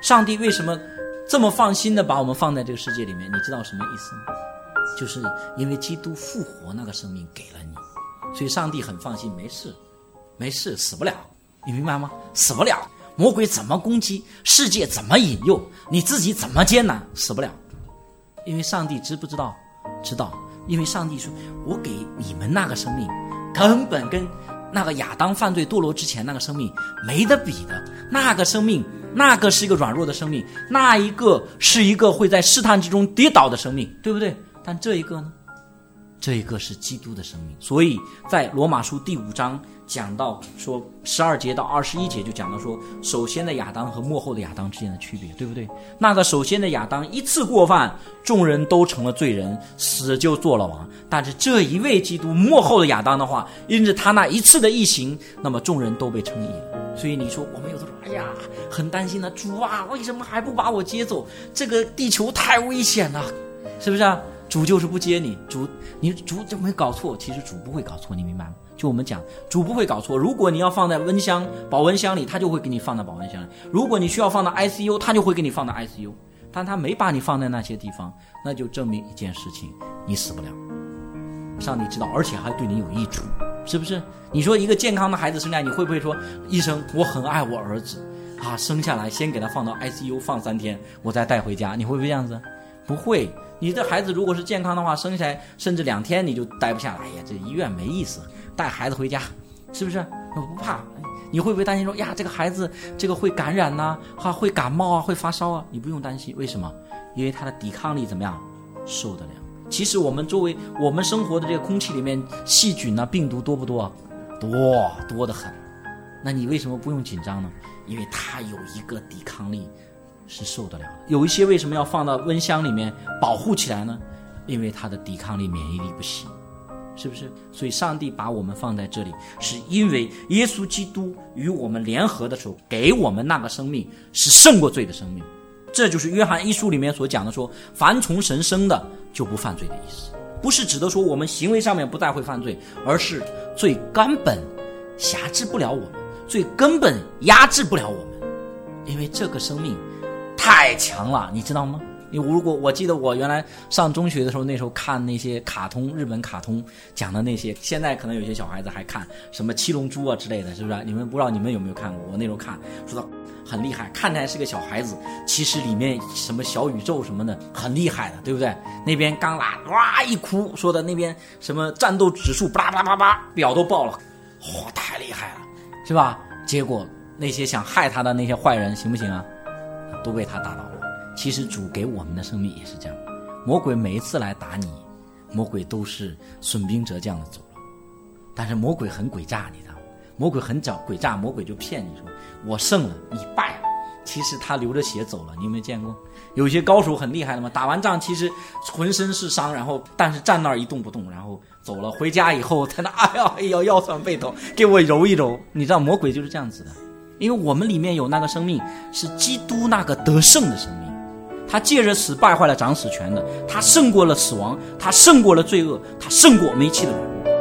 上帝为什么这么放心的把我们放在这个世界里面？你知道什么意思吗？就是因为基督复活那个生命给了你，所以上帝很放心，没事，死不了，你明白吗？死不了，魔鬼怎么攻击，世界怎么引诱，你自己怎么艰难，死不了。因为上帝知不知道？知道，因为上帝说我给你们那个生命根本跟那个亚当犯罪堕落之前那个生命没得比的。那个生命，那个是一个软弱的生命，那一个是一个会在试探之中跌倒的生命，对不对？但这一个呢？这一个是基督的生命。所以在罗马书第5章讲到说12节到21节就讲到说，首先的亚当和末后的亚当之间的区别，对不对？那个首先的亚当一次过犯，众人都成了罪人，死就做了王。但是这一位基督末后的亚当的话，因着他那一次的义行，那么众人都被称义了。所以你说我们有的时候哎呀很担心了，主啊为什么还不把我接走？这个地球太危险了，是不是啊？主就是不接你，主就没搞错，其实主不会搞错，你明白吗？就我们讲，主不会搞错。如果你要放在保温箱里，他就会给你放在保温箱里；如果你需要放到 ICU， 他就会给你放到 ICU。但他没把你放在那些地方，那就证明一件事情，你死不了。上帝知道，而且还对你有益处，是不是？你说一个健康的孩子生下来，你会不会说，医生，我很爱我儿子啊，生下来先给他放到 ICU 放3天，我再带回家？你会不会这样子？不会。你的孩子如果是健康的话，生下来甚至2天你就待不下来，哎呀，这医院没意思，带孩子回家，是不是？我不怕。你会不会担心说呀，这个孩子这个会感染啊，会感冒啊，会发烧啊？你不用担心，为什么？因为他的抵抗力怎么样？受得了。其实我们周围我们生活的这个空气里面细菌啊病毒多不多？多得很。那你为什么不用紧张呢？因为他有一个抵抗力是受得了的。有一些为什么要放到温箱里面保护起来呢？因为它的抵抗力免疫力不行，是不是？所以上帝把我们放在这里，是因为耶稣基督与我们联合的时候给我们那个生命是胜过罪的生命。这就是约翰1书里面所讲的说，凡从神生的就不犯罪的意思。不是指的说我们行为上面不再会犯罪，而是最根本辖制不了我们，最根本压制不了我们，因为这个生命太强了，你知道吗？因为如果我记得我原来上中学的时候，那时候看那些卡通，日本卡通讲的那些，现在可能有些小孩子还看什么七龙珠啊之类的，是不是？你们不知道你们有没有看过？我那时候看，说到很厉害，看起来是个小孩子，其实里面什么小宇宙什么的很厉害的，对不对？那边刚拉哇一哭，说的那边什么战斗指数巴拉巴拉巴拉表都爆了，哇，太厉害了，是吧？结果那些想害他的那些坏人行不行啊？都被他打倒了。其实主给我们的生命也是这样，魔鬼每一次来打你，魔鬼都是损兵折将的走了。但是魔鬼很诡诈，你知道吗？魔鬼很诡诈，魔鬼就骗你说我胜了，你败了，其实他流着血走了。你有没有见过有些高手很厉害的吗？打完仗其实浑身是伤，然后但是站那儿一动不动，然后走了，回家以后在那哎呀腰酸背痛，给我揉一揉。你知道魔鬼就是这样子的，因为我们里面有那个生命是基督那个得胜的生命，他借着死败坏了掌死权的，他胜过了死亡，他胜过了罪恶，他胜过我们一切的软弱。